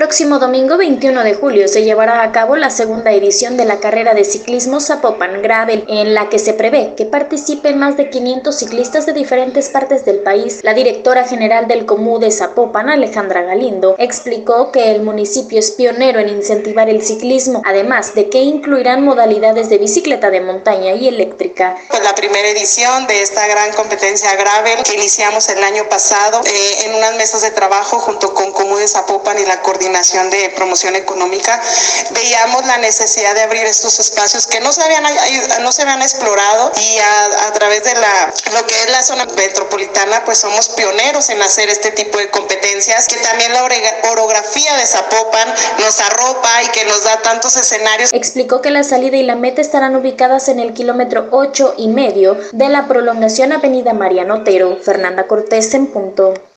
próximo domingo 21 de julio se llevará a cabo la segunda edición de la carrera de ciclismo Zapopan Gravel, en la que se prevé que participen más de 500 ciclistas de diferentes partes del país. La directora general del Comú de Zapopan, Alejandra Galindo, explicó que el municipio es pionero en incentivar el ciclismo, además de que incluirán modalidades de bicicleta de montaña y eléctrica. Pues la primera edición de esta gran competencia Gravel que iniciamos el año pasado en unas mesas de trabajo junto con Comú de Zapopan y la Coordinación de Promoción Económica, veíamos la necesidad de abrir estos espacios que no se habían explorado, y a través de lo que es la zona metropolitana, pues somos pioneros en hacer este tipo de competencias, que también la orografía de Zapopan nos arropa y que nos da tantos escenarios. Explicó que la salida y la meta estarán ubicadas en el kilómetro 8,5 de la prolongación Avenida Mariano Otero. Fernanda Cortés en punto.